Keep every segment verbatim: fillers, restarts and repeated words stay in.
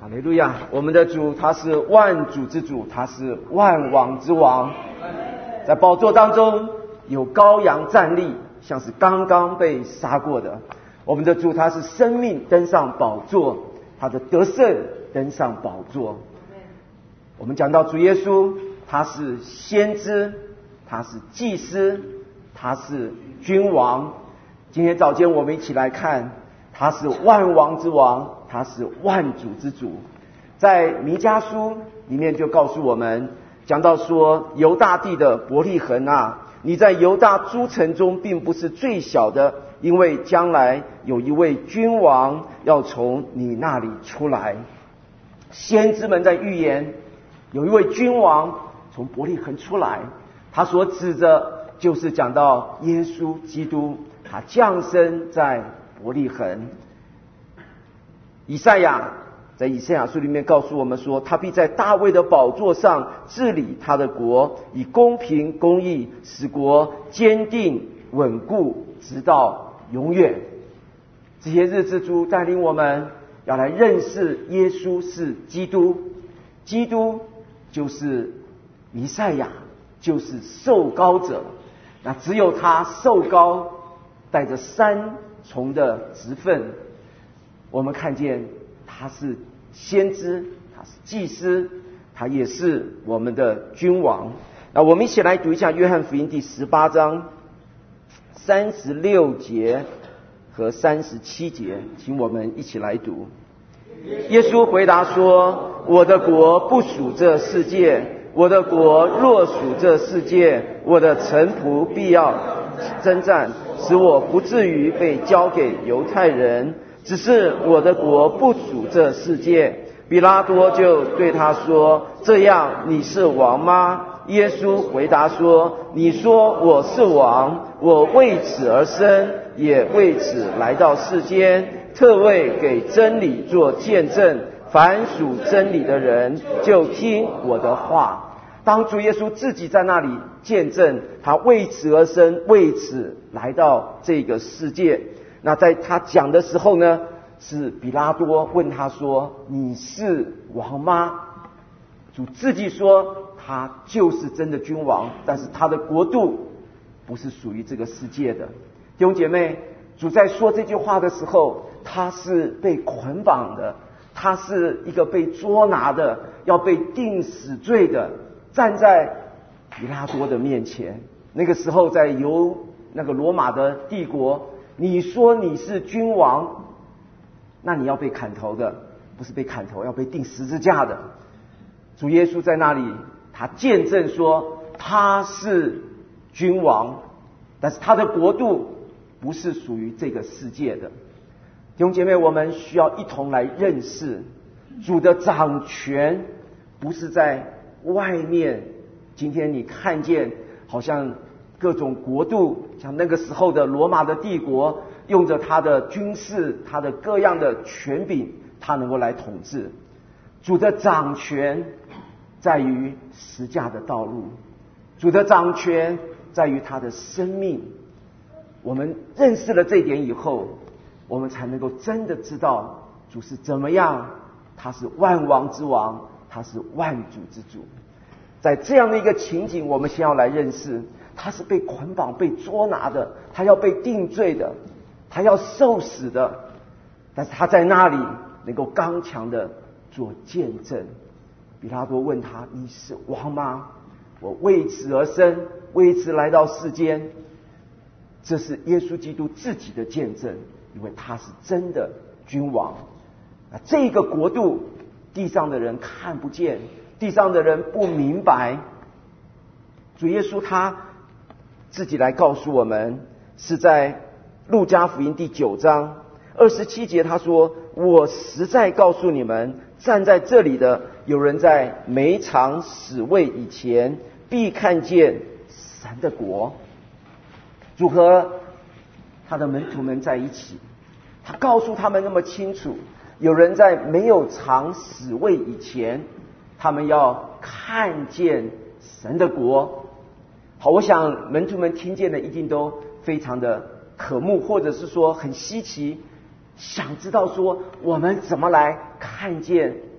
哈利路亚！我们的主他是万主之主，他是万王之王。在宝座当中有羔羊站立，像是刚刚被杀过的。我们的主他是生命登上宝座，他的得胜登上宝座。我们讲到主耶稣，他是先知，他是祭司，他是君王。今天早间我们一起来看，他是万王之王，他是万主之主。在弥迦书里面就告诉我们，讲到说，犹大地的伯利恒啊，你在犹大诸城中并不是最小的，因为将来有一位君王要从你那里出来。先知们在预言有一位君王从伯利恒出来，他所指着就是讲到耶稣基督，他降生在伯利恒。以赛亚在以赛亚书里面告诉我们说，他必在大卫的宝座上治理他的国，以公平公义使国坚定稳固，直到永远。这些日之主带领我们要来认识耶稣是基督，基督就是弥赛亚，就是受膏者。那只有他受膏，带着三重的职分。我们看见他是先知，他是祭司，他也是我们的君王。那我们一起来读一下约翰福音第十八章三十六节和三十七节，请我们一起来读。耶稣回答说，我的国不属这世界，我的国若属这世界，我的臣仆必要征战，使我不至于被交给犹太人。只是我的国不属这世界。比拉多就对他说，这样你是王吗？耶稣回答说，你说我是王，我为此而生，也为此来到世间，特为给真理做见证。凡属真理的人就听我的话。当主耶稣自己在那里见证，他为此而生，为此来到这个世界。那在他讲的时候呢，是比拉多问他说，你是王吗？主自己说他就是真的君王，但是他的国度不是属于这个世界的。弟兄姐妹，主在说这句话的时候，他是被捆绑的，他是一个被捉拿的，要被定死罪的，站在比拉多的面前。那个时候在由那个罗马的帝国，你说你是君王，那你要被砍头的，不是被砍头，要被钉十字架的。主耶稣在那里，他见证说他是君王，但是他的国度不是属于这个世界的。弟兄姐妹，我们需要一同来认识，主的掌权不是在外面。今天你看见好像各种国度，像那个时候的罗马的帝国，用着他的军事，他的各样的权柄，他能够来统治。主的掌权在于十架的道路，主的掌权在于他的生命。我们认识了这一点以后，我们才能够真的知道主是怎么样，他是万王之王，他是万主之主。在这样的一个情景，我们先要来认识，他是被捆绑、被捉拿的，他要被定罪的，他要受死的，但是他在那里能够刚强的做见证。比拉多问他，你是王吗？我为此而生，为此来到世间。这是耶稣基督自己的见证，因为他是真的君王。这个国度地上的人看不见，地上的人不明白。主耶稣他自己来告诉我们，是在路加福音第九章二十七节，他说，我实在告诉你们，站在这里的有人在每场死位以前必看见神的国。主和他的门徒们在一起，他告诉他们那么清楚，有人在没有尝死味以前，他们要看见神的国。好，我想门徒们听见的一定都非常的渴慕，或者是说很稀奇，想知道说我们怎么来看见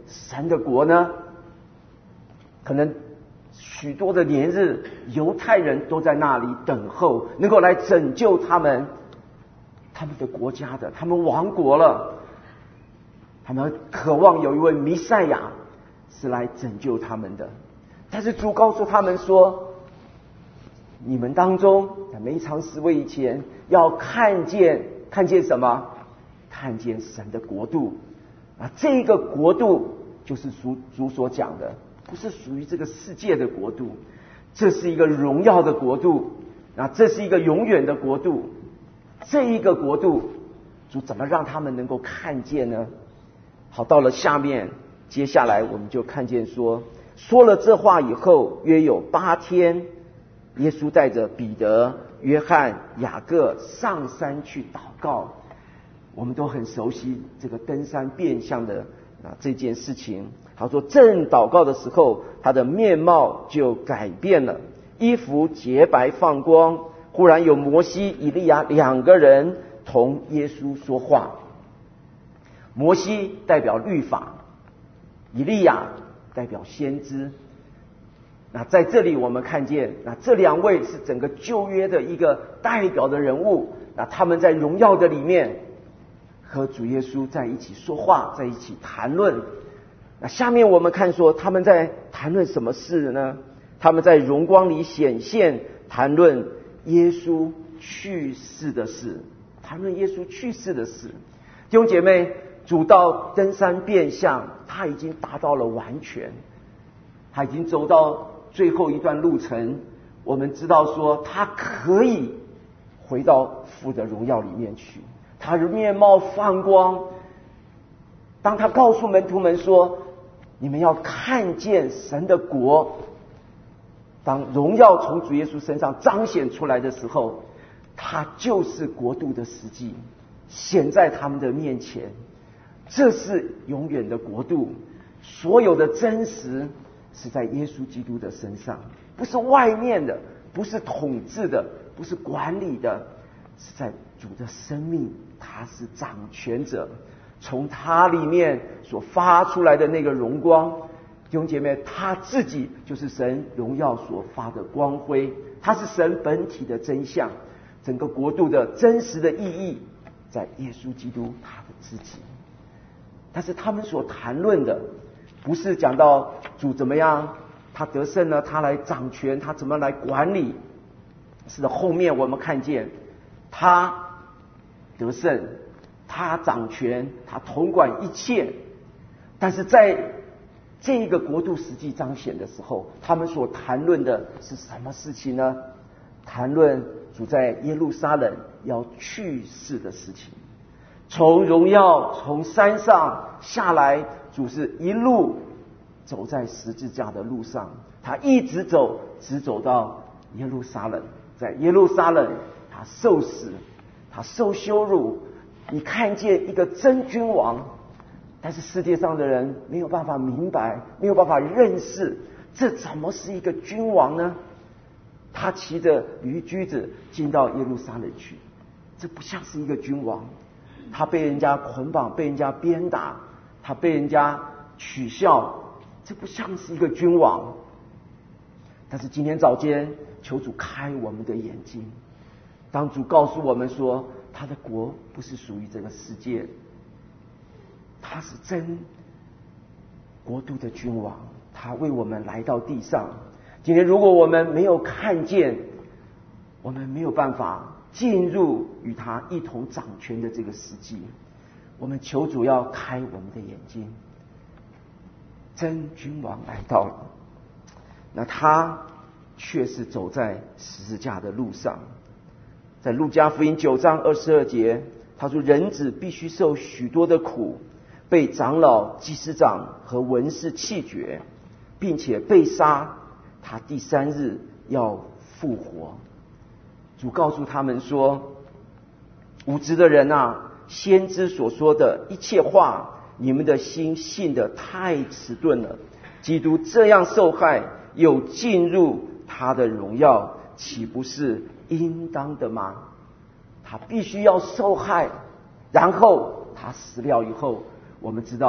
神的国呢？可能许多的年日，犹太人都在那里等候，能够来拯救他们他们的国家的，他们亡国了，他们渴望有一位弥赛亚是来拯救他们的。但是主告诉他们说，你们当中在每一场死位以前，要看见看见什么？看见神的国度啊！这个国度就是主主所讲的，不是属于这个世界的国度，这是一个荣耀的国度啊！这是一个永远的国度。这一个国度，主怎么让他们能够看见呢？好，到了下面，接下来我们就看见说，说了这话以后，约有八天，耶稣带着彼得、约翰、雅各上山去祷告。我们都很熟悉这个登山变相的啊这件事情。他说，正祷告的时候，他的面貌就改变了，衣服洁白放光。忽然有摩西、以利亚两个人同耶稣说话。摩西代表律法，以利亚代表先知。那在这里我们看见，那这两位是整个旧约的一个代表的人物。那他们在荣耀的里面和主耶稣在一起说话，在一起谈论。那下面我们看说他们在谈论什么事呢？他们在荣光里显现，谈论耶稣去世的事，谈论耶稣去世的事。弟兄姐妹，主到登山变相，他已经达到了完全，他已经走到最后一段路程。我们知道说他可以回到父的荣耀里面去，他的面貌放光。当他告诉门徒们说，你们要看见神的国，当荣耀从主耶稣身上彰显出来的时候，他就是国度的实际显在他们的面前。这是永远的国度，所有的真实是在耶稣基督的身上，不是外面的，不是统治的，不是管理的，是在主的生命，他是掌权者，从他里面所发出来的那个荣光。弟兄姐妹，他自己就是神荣耀所发的光辉，他是神本体的真相，整个国度的真实的意义在耶稣基督他的自己。但是他们所谈论的不是讲到主怎么样，他得胜了，他来掌权，他怎么来管理。是的，后面我们看见他得胜，他掌权，他统管一切。但是在这一个国度实际彰显的时候，他们所谈论的是什么事情呢？谈论主在耶路撒冷要去世的事情。从荣耀从山上下来，主是一路走在十字架的路上，他一直走，直走到耶路撒冷。在耶路撒冷，他受死，他受羞辱。你看见一个真君王，但是世界上的人没有办法明白，没有办法认识，这怎么是一个君王呢？他骑着驴驹子进到耶路撒冷去，这不像是一个君王。他被人家捆绑，被人家鞭打，他被人家取笑，这不像是一个君王。但是今天早间，求主开我们的眼睛，当主告诉我们说，他的国不是属于这个世界，他是真国度的君王，他为我们来到地上。今天如果我们没有看见，我们没有办法进入与他一同掌权的这个实际。我们求主要开我们的眼睛，真君王来到了，那他却是走在十字架的路上。在路加福音九章二十二节，他说，人子必须受许多的苦，被长老、祭司长和文士弃绝，并且被杀，他第三日要复活。主告诉他们说，无知的人啊，先知所说的一切话，你们的心信得太迟钝了。基督这样受害，又进入他的荣耀，岂不是应当的吗？他必须要受害，然后他死了以后，我们知道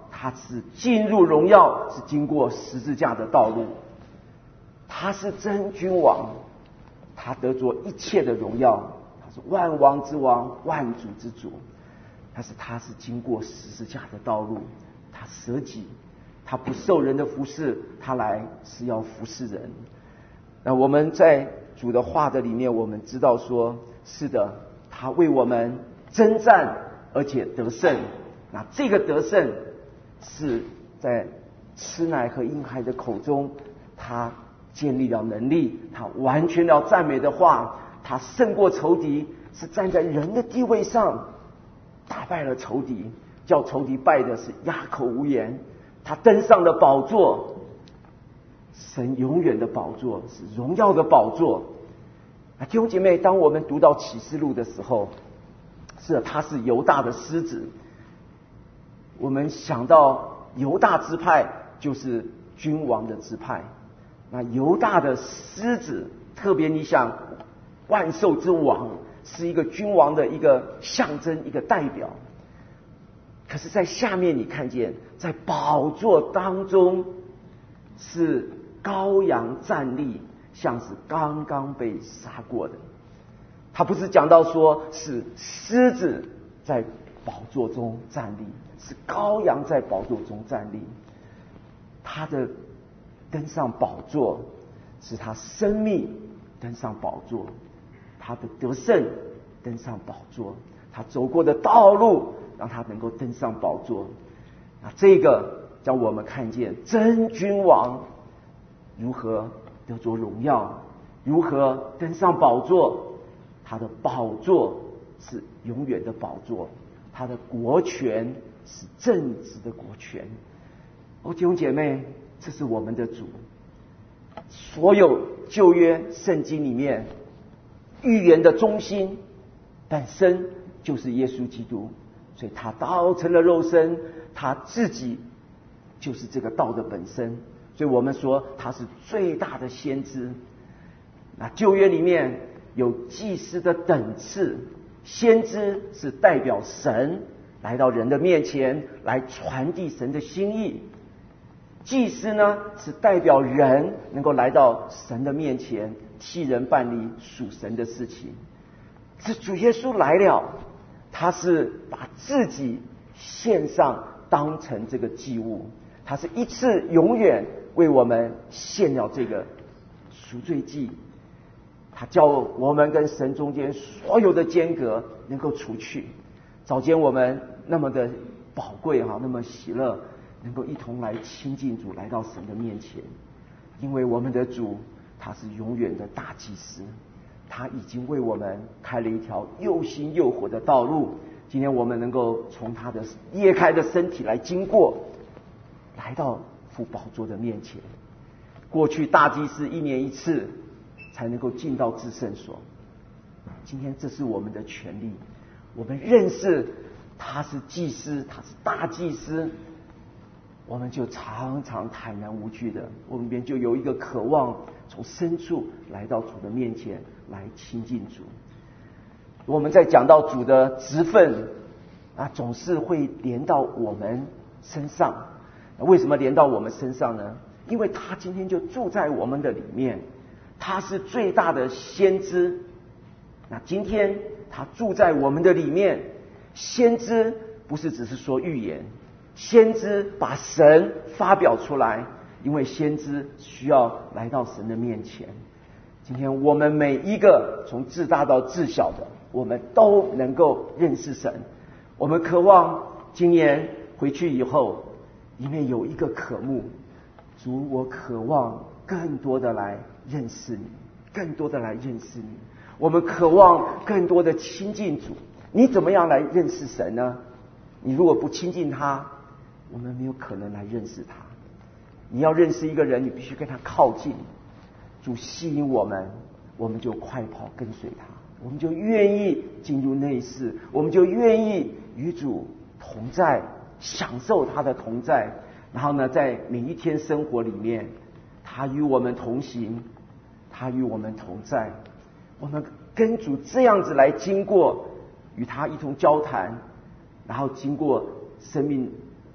他是进入荣耀，是经过十字架的道路。他是真君王，他得着一切的荣耀，他是万王之王，万主之主。但是他是经过十字架的道路，他舍己，他不受人的服侍，他来是要服侍人。那我们在主的话的里面，我们知道说，是的，他为我们征战，而且得胜。那这个得胜是在吃奶和婴孩的口中，他建立了能力，他完全了赞美的话，他胜过仇敌，是站在人的地位上打败了仇敌，叫仇敌败的是哑口无言。他登上了宝座，神永远的宝座，是荣耀的宝座。啊，弟兄姐妹，当我们读到启示录的时候，是的，他是犹大的狮子。我们想到犹大支派就是君王的支派，那犹大的狮子，特别你想，万兽之王是一个君王的一个象征，一个代表。可是在下面你看见，在宝座当中是羔羊站立，像是刚刚被杀过的。他不是讲到说是狮子在宝座中站立，是羔羊在宝座中站立。他的登上宝座，是他生命登上宝座，他的得胜登上宝座，他走过的道路让他能够登上宝座。那这个叫我们看见真君王如何得着荣耀，如何登上宝座。他的宝座是永远的宝座，他的国权是正直的国权。哦，弟兄姐妹，这是我们的主。所有旧约圣经里面预言的中心本身就是耶稣基督，所以他道成了肉身，他自己就是这个道的本身。所以我们说他是最大的先知。那旧约里面有祭司的等次，先知是代表神来到人的面前来传递神的心意，祭司呢是代表人能够来到神的面前替人办理属神的事情。这主耶稣来了，他是把自己献上当成这个祭物，他是一次永远为我们献了这个赎罪祭，他叫我们跟神中间所有的间隔能够除去。早间我们那么的宝贵哈，那么喜乐，能够一同来亲近主，来到神的面前。因为我们的主他是永远的大祭司，他已经为我们开了一条又新又活的道路。今天我们能够从他的裂开的身体来经过，来到父宝座的面前。过去大祭司一年一次才能够进到至圣所，今天这是我们的权利。我们认识他是祭司，他是大祭司，我们就常常坦然无惧的，我们边就有一个渴望，从深处来到主的面前来亲近主。我们在讲到主的职分啊，总是会连到我们身上。为什么连到我们身上呢？因为他今天就住在我们的里面，他是最大的先知。那今天他住在我们的里面，先知不是只是说预言，先知把神发表出来，因为先知需要来到神的面前。今天我们每一个从至大到至小的，我们都能够认识神。我们渴望今年回去以后，里面有一个渴慕，主，我渴望更多的来认识你，更多的来认识你。我们渴望更多的亲近主。你怎么样来认识神呢？你如果不亲近他，我们没有可能来认识他。你要认识一个人，你必须跟他靠近。主吸引我们，我们就快跑跟随他，我们就愿意进入内室，我们就愿意与主同在，享受他的同在。然后呢，在每一天生活里面，他与我们同行，他与我们同在。我们跟主这样子来经过，与他一同交谈，然后经过生命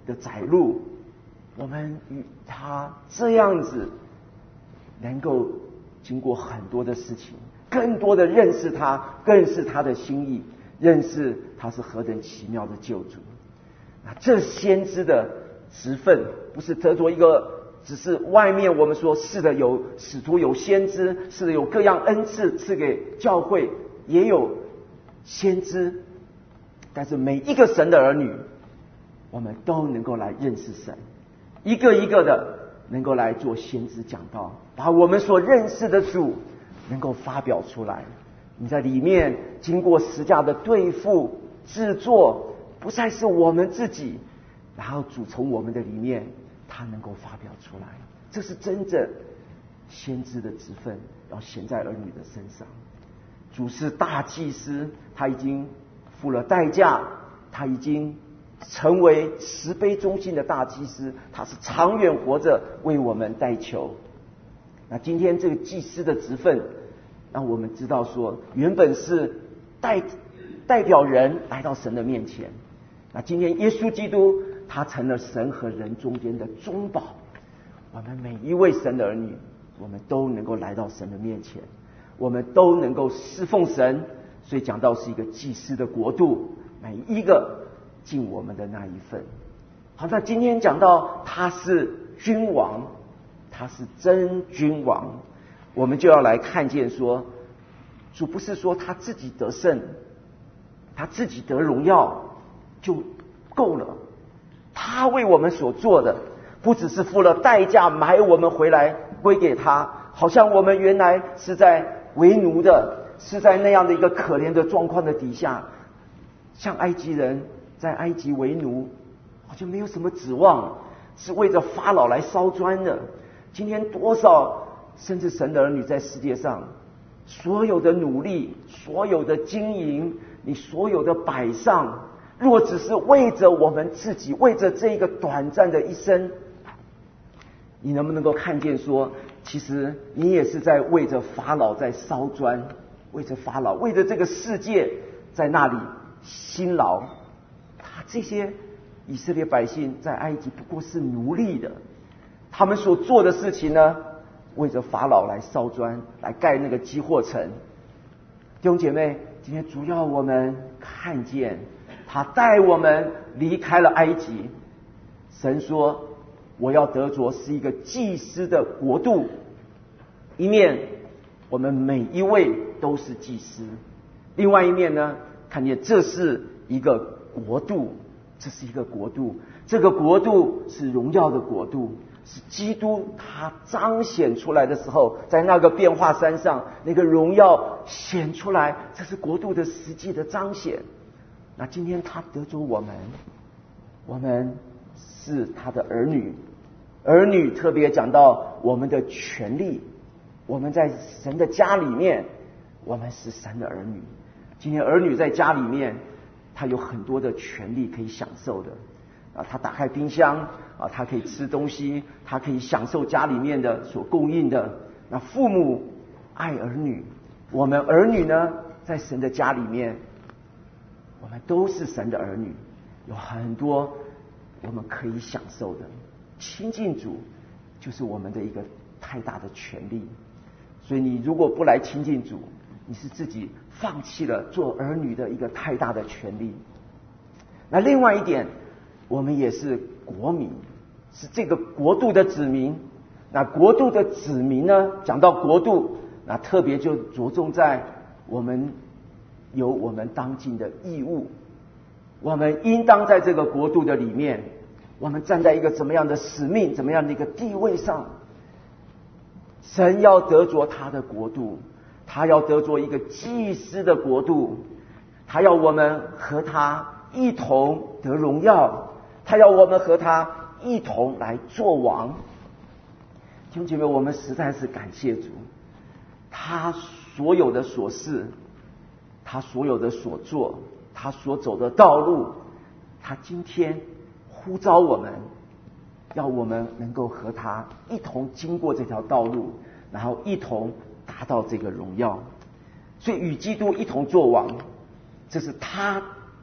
的载入，我们与他这样子能够经过很多的事情，更多的认识他，更是他的心意，认识他是何等奇妙的救主。那这先知的职分不是得着一个只是外面我们说是的有使徒有先知，是的有各样恩赐赐给教会，也有先知，但是每一个神的儿女，我们都能够来认识神，一个一个的能够来做先知讲道，把我们所认识的主能够发表出来。你在里面经过十架的对付制作，不再是我们自己，然后主从我们的里面他能够发表出来，这是真正先知的职分要显在儿女的身上。主是大祭司，他已经付了代价，他已经成为慈悲忠心的大祭司，他是长远活着为我们代求。那今天这个祭司的职分让我们知道说，原本是代代表人来到神的面前，那今天耶稣基督他成了神和人中间的中保，我们每一位神的儿女，我们都能够来到神的面前，我们都能够侍奉神。所以讲到是一个祭司的国度，每一个尽我们的那一份。好，那今天讲到他是君王，他是真君王，我们就要来看见说，主不是说他自己得胜，他自己得荣耀就够了，他为我们所做的不只是付了代价买我们回来归给他，好像我们原来是在为奴的，是在那样的一个可怜的状况的底下，像埃及人在埃及为奴，好像没有什么指望，是为着法老来烧砖的。今天多少甚至神的儿女在世界上，所有的努力，所有的经营，你所有的摆上，若只是为着我们自己，为着这一个短暂的一生，你能不能够看见说，其实你也是在为着法老在烧砖，为着法老，为着这个世界在那里辛劳。他这些以色列百姓在埃及不过是奴隶的，他们所做的事情呢，为着法老来烧砖，来盖那个积货城。弟兄姐妹，今天主要我们看见他带我们离开了埃及。神说我要得着是一个祭司的国度，一面我们每一位都是祭司，另外一面呢，看见这是一个国度，这是一个国度，这个国度是荣耀的国度，是基督他彰显出来的时候，在那个变化山上，那个荣耀显出来，这是国度的实际的彰显。那今天他得着我们，我们是他的儿女，儿女特别讲到我们的权利，我们在神的家里面，我们是神的儿女。今天儿女在家里面，他有很多的权利可以享受的啊，他打开冰箱啊，他可以吃东西，他可以享受家里面的所供应的。那父母爱儿女，我们儿女呢，在神的家里面，我们都是神的儿女，有很多我们可以享受的。亲近主就是我们的一个太大的权利，所以你如果不来亲近主，你是自己放弃了做儿女的一个太大的权利。那另外一点，我们也是国民，是这个国度的子民。那国度的子民呢，讲到国度，那特别就着重在我们有我们当尽的义务，我们应当在这个国度的里面，我们站在一个怎么样的使命，怎么样的一个地位上。神要得着他的国度，他要得着一个祭司的国度，他要我们和他一同得荣耀，他要我们和他一同来做王。弟兄姐妹，我们实在是感谢主，他所有的所事，他所有的所做，他所走的道路，他今天呼召我们，要我们能够和他一同经过这条道路，然后一同达到这个荣耀。所以与基督一同作王，这是他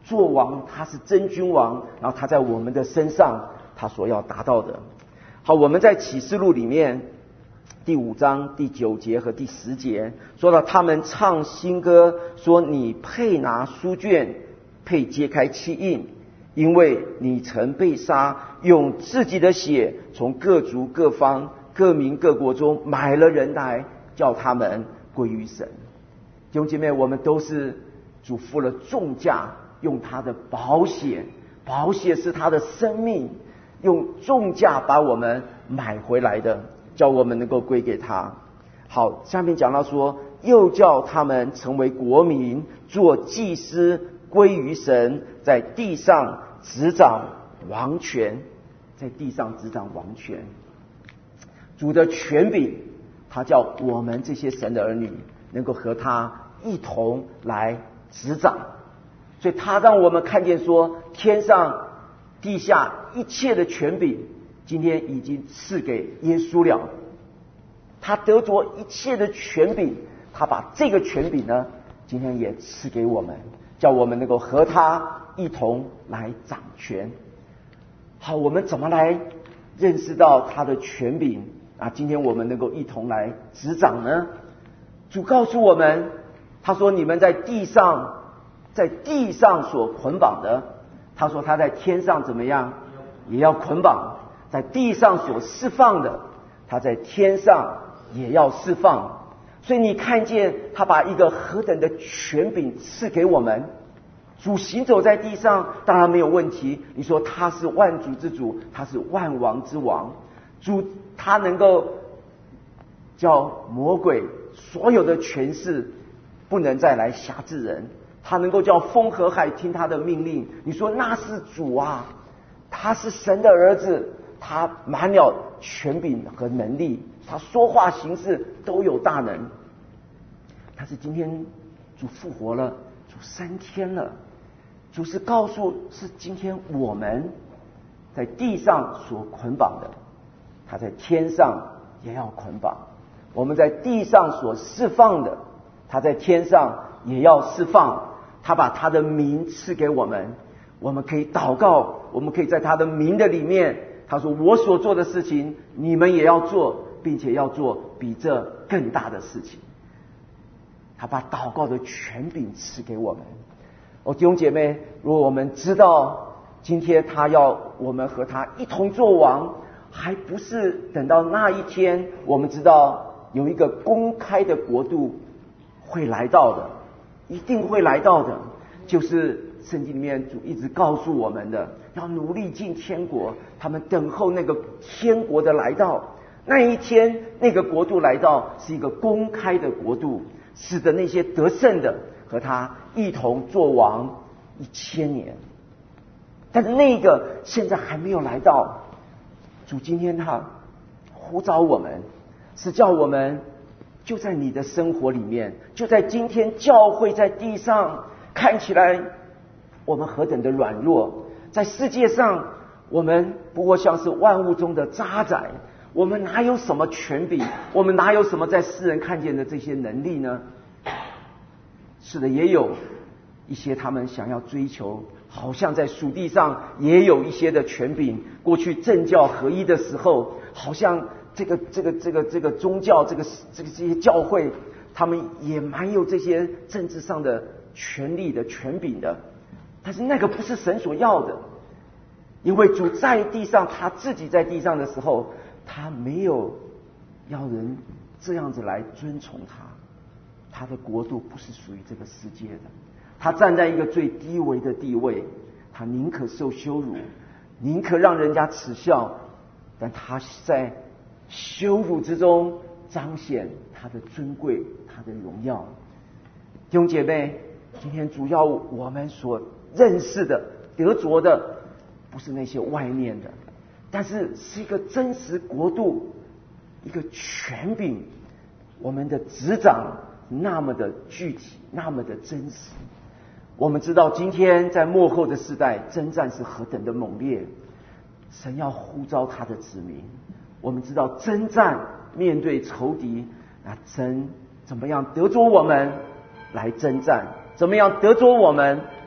做王，他是真君王，然后他在我们的身上他所要达到的。好，我们在启示录里面第五章第九节和第十节说到，他们唱新歌，说你配拿书卷，配揭开七印，因为你曾被杀，用自己的血从各族各方各民各国中买了人来，叫他们归于神。弟兄姐妹，我们都是主付了重价，用他的宝血，宝血是他的生命，用重价把我们买回来的，叫我们能够归给他。好，下面讲到说，又叫他们成为国民，做祭司，归于神，在地上执掌王权，在地上执掌王权。主的权柄，他叫我们这些神的儿女能够和他一同来执掌。所以他让我们看见说，天上地下一切的权柄今天已经赐给耶稣了。他得着一切的权柄，他把这个权柄呢今天也赐给我们，叫我们能够和他一同来掌权。好，我们怎么来认识到他的权柄啊？今天我们能够一同来执掌呢？主告诉我们，他说你们在地上在地上所捆绑的，他说他在天上怎么样也要捆绑，在地上所释放的，他在天上也要释放。所以你看见他把一个何等的权柄赐给我们。主行走在地上当然没有问题，你说他是万主之主，他是万王之王，主他能够叫魔鬼所有的权势不能再来辖制人，他能够叫风和海听他的命令。你说那是主啊，他是神的儿子，他满了权柄和能力，他说话行事都有大能。但是今天主复活了，主升天了，主是告诉是今天我们在地上所捆绑的，他在天上也要捆绑。我们在地上所释放的，他在天上也要释放。他把他的名赐给我们，我们可以祷告，我们可以在他的名的里面，他说我所做的事情你们也要做，并且要做比这更大的事情。他把祷告的权柄赐给我们。哦，弟兄姐妹，如果我们知道今天他要我们和他一同做王，还不是等到那一天我们知道有一个公开的国度会来到的，一定会来到的，就是圣经里面主一直告诉我们的，要努力进天国，他们等候那个天国的来到。那一天那个国度来到是一个公开的国度，使得那些得胜的和他一同做王一千年。但是那个现在还没有来到，主今天他呼召我们，是叫我们就在你的生活里面，就在今天教会在地上看起来我们何等的软弱，在世界上我们不过像是万物中的渣滓，我们哪有什么权柄，我们哪有什么在世人看见的这些能力呢？是的，也有一些他们想要追求，好像在属地上也有一些的权柄。过去政教合一的时候，好像这个这个这个这个宗教这个这个这些教会，他们也蛮有这些政治上的权力的权柄的。但是那个不是神所要的，因为主在地上，他自己在地上的时候，他没有要人这样子来尊崇他。他的国度不是属于这个世界的，他站在一个最低微的地位，他宁可受羞辱，宁可让人家耻笑，但他在羞辱之中彰显他的尊贵，他的荣耀。弟兄姐妹，今天主要我们所认识的得着的不是那些外面的，但是是一个真实国度，一个权柄，我们的执掌那么的具体，那么的真实。我们知道今天在末后的世代，征战是何等的猛烈，神要呼召他的子民。我们知道征战面对仇敌，那神怎么样得着我们来征战，怎么样得着我们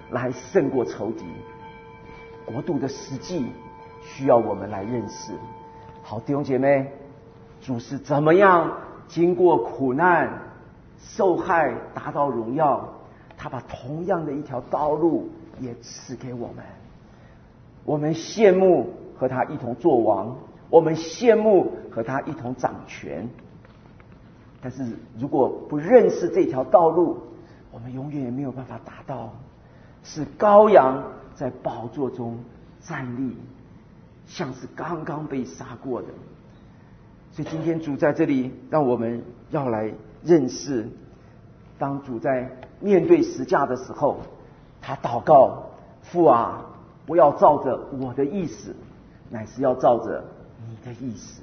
来胜过仇敌。国度的实际需要我们来认识。好，弟兄姐妹，主是怎么样经过苦难受害达到荣耀，他把同样的一条道路也赐给我们。我们羡慕和他一同作王，我们羡慕和他一同掌权，但是如果不认识这条道路，我们永远也没有办法达到。是羔羊在宝座中站立，像是刚刚被杀过的。所以今天主在这里让我们要来认识，当主在面对十架的时候，他祷告：父啊，不要照着我的意思，乃是要照着你的意思。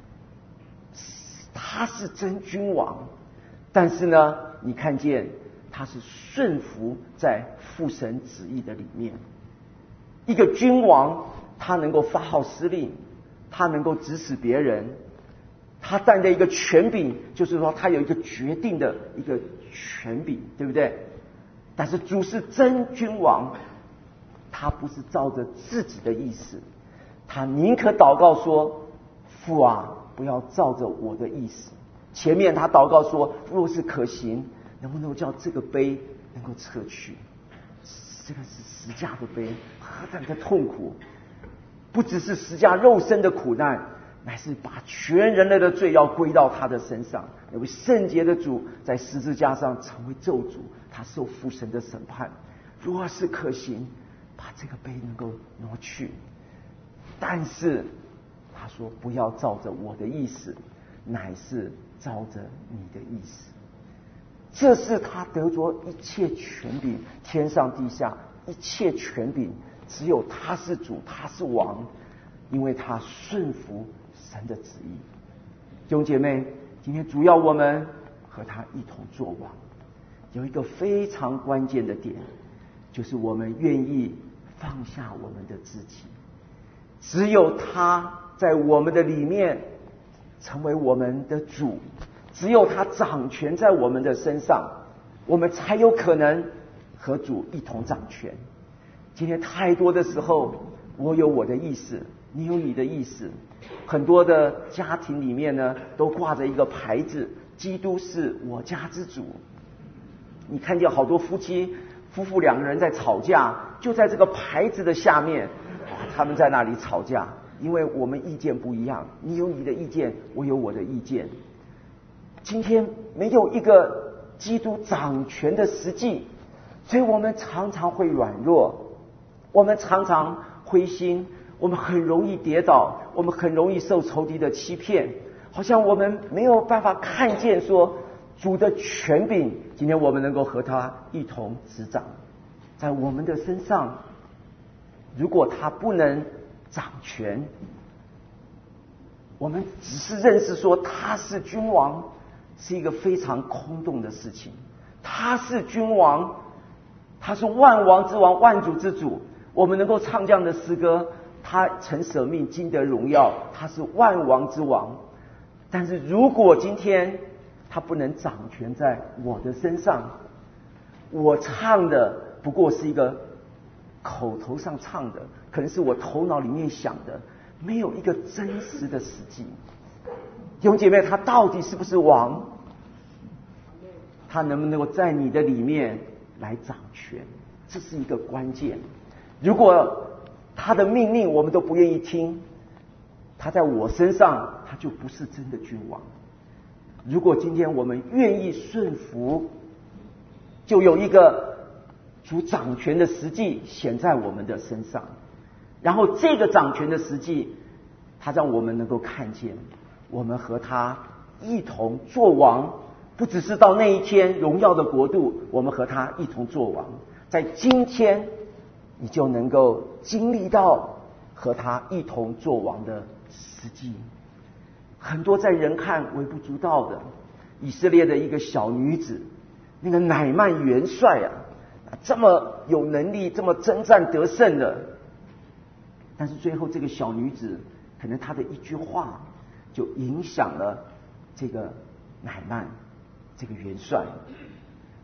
他是真君王，但是呢，你看见他是顺服在父神旨意的里面。一个君王，他能够发号施令，他能够指使别人，他站在一个权柄，就是说他有一个决定的一个权柄，对不对？但是主是真君王，他不是照着自己的意思，他宁可祷告说：父啊，不要照着我的意思。前面他祷告说：若是可行，能不能叫这个杯能够撤去？这个是十架的杯，何等的痛苦！不只是十架肉身的苦难，乃是把全人类的罪要归到他的身上。有位圣洁的主在十字架上成为咒诅，他受父神的审判。若是可行，把这个杯能够挪去。但是他说：不要照着我的意思，乃是照着你的意思。这是他得着一切权柄，天上地下一切权柄，只有他是主，他是王，因为他顺服神的旨意。弟兄姐妹，今天主要我们和他一同作王，有一个非常关键的点，就是我们愿意放下我们的自己，只有他在我们的里面成为我们的主，只有他掌权在我们的身上，我们才有可能和主一同掌权。今天太多的时候，我有我的意思，你有你的意思。很多的家庭里面呢，都挂着一个牌子：基督是我家之主。你看见好多夫妻夫妇两个人在吵架，就在这个牌子的下面，他们在那里吵架，因为我们意见不一样，你有你的意见，我有我的意见。今天没有一个基督掌权的实际，所以我们常常会软弱，我们常常灰心，我们很容易跌倒，我们很容易受仇敌的欺骗，好像我们没有办法看见说主的权柄，今天我们能够和他一同执掌在我们的身上。如果他不能掌权，我们只是认识说他是君王，是一个非常空洞的事情。他是君王，他是万王之王，万主之主。我们能够唱这样的诗歌，他曾舍命，今得荣耀，他是万王之王。但是如果今天他不能掌权在我的身上，我唱的不过是一个口头上唱的，可能是我头脑里面想的，没有一个真实的实际。弟兄姐妹，他到底是不是王？他能不能够在你的里面来掌权？这是一个关键。如果他的命令我们都不愿意听，他在我身上，他就不是真的君王。如果今天我们愿意顺服，就有一个主掌权的实际显在我们的身上，然后这个掌权的实际，他让我们能够看见，我们和他一同作王，不只是到那一天荣耀的国度，我们和他一同作王，在今天你就能够经历到和他一同作王的实际。很多在人看微不足道的，以色列的一个小女子，那个乃曼元帅啊，这么有能力，这么征战得胜的，但是最后这个小女子，可能她的一句话就影响了这个乃曼这个元帅。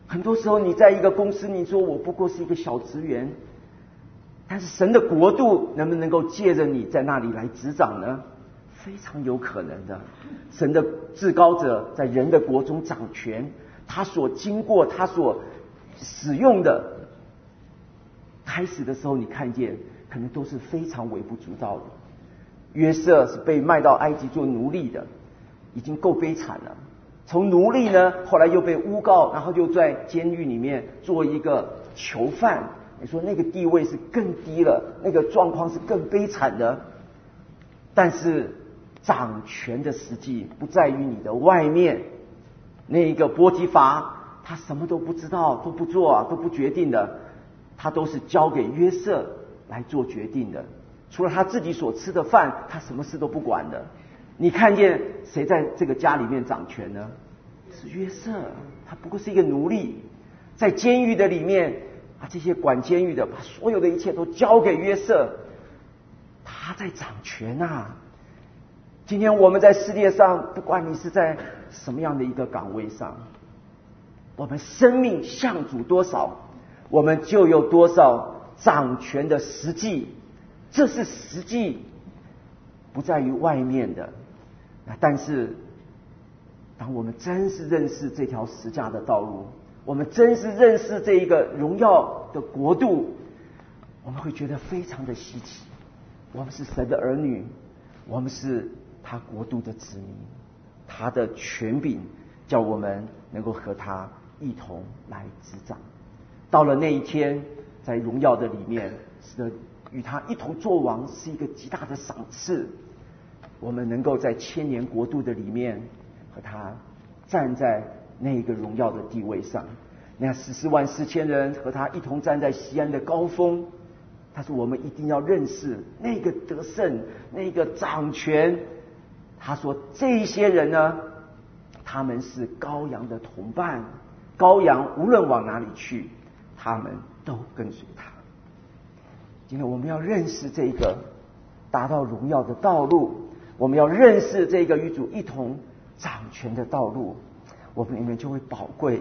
很多时候你在一个公司，你说我不过是一个小职员，但是神的国度能不能够借着你在那里来执掌呢？非常有可能的。神的至高者在人的国中掌权，他所经过他所使用的，开始的时候你看见可能都是非常微不足道的。约瑟是被卖到埃及做奴隶的，已经够悲惨了。从奴隶呢，后来又被诬告，然后就在监狱里面做一个囚犯。你说那个地位是更低了，那个状况是更悲惨的。但是掌权的实际不在于你的外面。那个波提乏，他什么都不知道，都不做啊，都不决定的，他都是交给约瑟来做决定的。除了他自己所吃的饭，他什么事都不管的。你看见谁在这个家里面掌权呢？是约瑟，他不过是一个奴隶，在监狱的里面啊，这些管监狱的把所有的一切都交给约瑟，他在掌权啊。今天我们在世界上，不管你是在什么样的一个岗位上，我们生命向主多少，我们就有多少掌权的实际。这是实际，不在于外面的。但是当我们真是认识这条十架的道路，我们真是认识这一个荣耀的国度，我们会觉得非常的稀奇。我们是神的儿女，我们是他国度的子民，他的权柄叫我们能够和他一同来执掌。到了那一天，在荣耀的里面，是的，与他一同作王是一个极大的赏赐。我们能够在千年国度的里面和他站在那个荣耀的地位上，那十四万四千人和他一同站在西安的高峰。但是我们一定要认识那个得胜，那个掌权。他说这些人呢，他们是羔羊的同伴，羔羊无论往哪里去，他们都跟随他。今天我们要认识这个达到荣耀的道路，我们要认识这个与主一同掌权的道路，我们里面就会宝贵。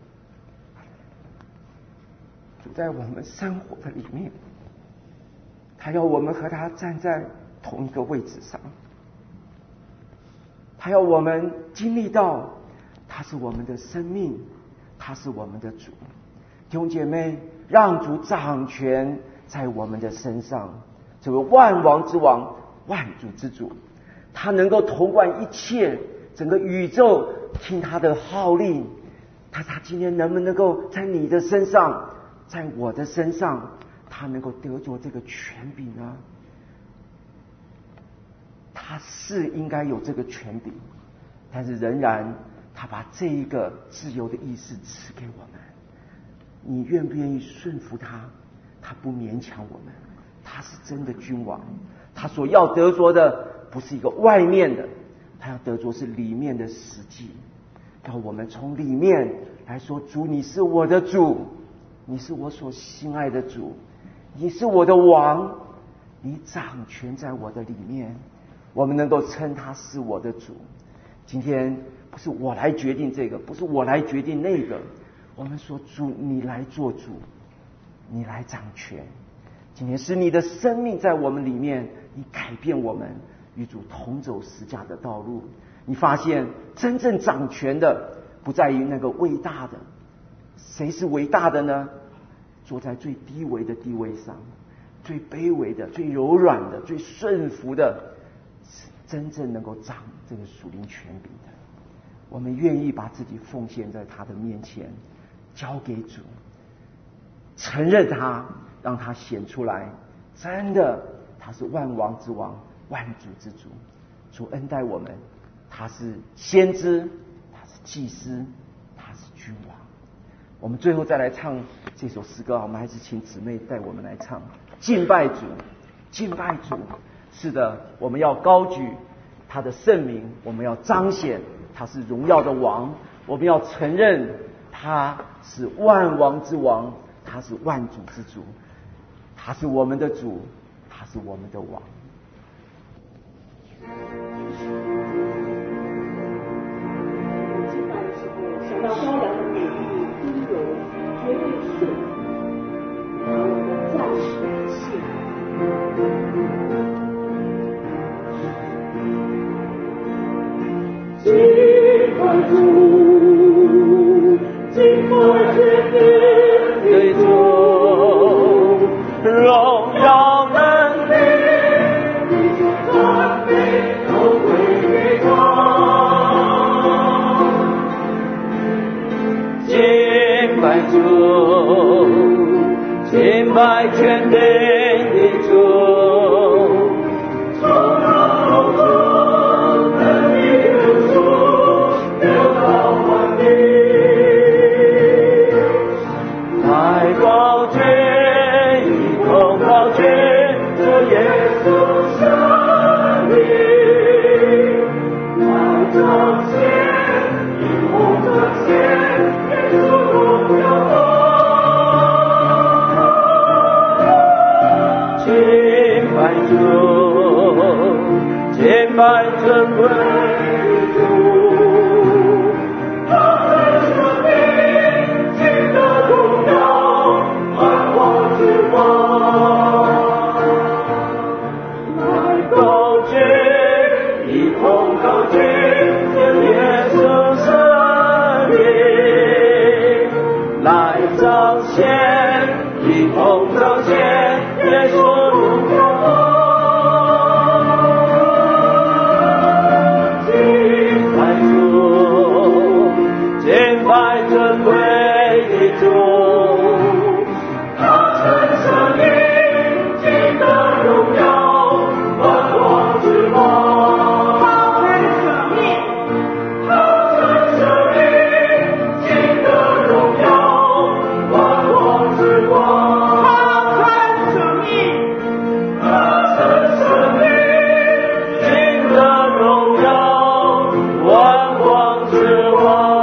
主在我们生活的里面，他要我们和他站在同一个位置上，他要我们经历到他是我们的生命，他是我们的主。弟兄姐妹，让主掌权在我们的身上，这位万王之王，万主之主，他能够统管一切，整个宇宙听他的号令。他他今天能不能够在你的身上，在我的身上，他能够得着这个权柄呢？他是应该有这个权柄，但是仍然他把这一个自由的意识赐给我们。你愿不愿意顺服他？他不勉强我们，他是真的君王。他所要得着的不是一个外面的，他要得着是里面的实际。要我们从里面来说，主，你是我的主，你是我所心爱的主，你是我的王，你掌权在我的里面。我们能够称他是我的主。今天不是我来决定这个，不是我来决定那个，我们说主，你来做主，你来掌权。今天是你的生命在我们里面，你改变我们，与主同走十架的道路。你发现真正掌权的不在于那个伟大的，谁是伟大的呢？坐在最低微的地位上，最卑微的、最柔软的、最顺服的，是真正能够掌这个属灵权柄的。我们愿意把自己奉献在他的面前，交给主，承认他，让他显出来，真的他是万王之王，万主之主。主恩待我们，他是先知，他是祭司，他是君王。我们最后再来唱这首诗歌，我们还是请姊妹带我们来唱敬拜主，敬拜主。是的，我们要高举他的圣名，我们要彰显他是荣耀的王，我们要承认他是万王之王，他是万主之主，他是我们的主，他是我们的王。 敬拜的时候，想到羔羊的美丽温柔主，敬拜天地的主，荣耀能力，一切赞美都归给他。敬拜主，敬拜全地的主。敬拜尊贵的主，他的生命，尽的荣耀，万王之王。来高举，一同高举，耶稣生命，来彰显，一同彰显耶稣荣耀。尊贵的主，他曾生命，尽的荣耀，万王之王。他曾生命，他曾生命，尽的荣耀，万王之王。他曾生命，他曾生命，尽的荣耀，万王之王。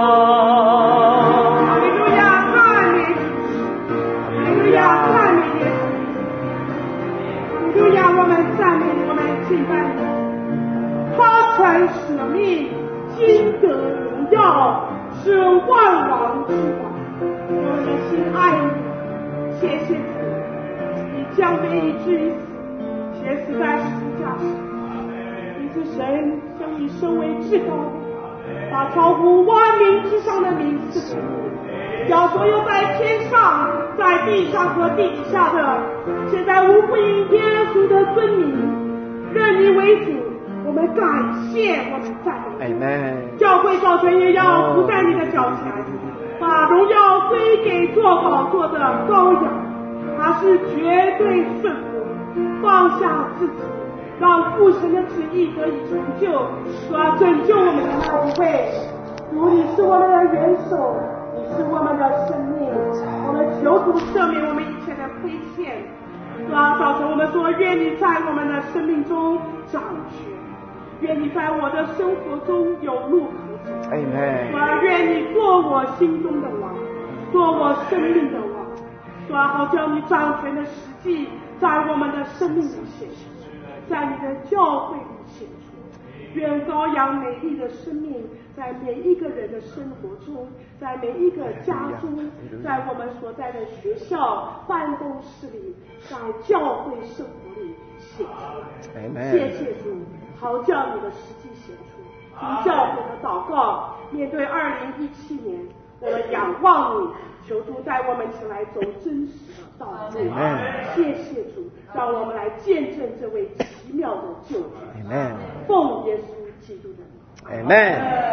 舍命，今得荣耀，是万王之王。我们的心爱你，谢谢主，你将为一至于死，且死在十字架上。你是神将你升为至高的，把超乎万民之上的名赐给你，叫所有在天上、在地上和地底下的，现在无不因耶稣的尊名，认你为主。我们感谢，我们赞美。Amen。教会早晨也要伏在你的脚前，把荣耀归给坐宝座的羔羊，他是绝对顺服，放下自己，让父神的旨意得以成就，说要拯救我们的那一位。主，你是我们的元首，你是我们的生命，我们求主赦免我们一切的亏欠。说早晨我们说，愿你在我们的生命中掌权。愿你在我的生活中有路可走，我愿你做我心中的王，做我生命的王，说好叫你掌权的实际在我们的生命里显出，在你的教会里显出。愿羔羊美丽的生命在每一个人的生活中，在每一个家中，在我们所在的学校、办公室里，在教会生活里显出来。谢谢主。好叫你的实际显出，听教会的祷告。面对二零一七年，我们仰望你，求主带我们一起来走真实的道路。谢谢主，让我们来见证这位奇妙的救主。奉耶稣基督的名。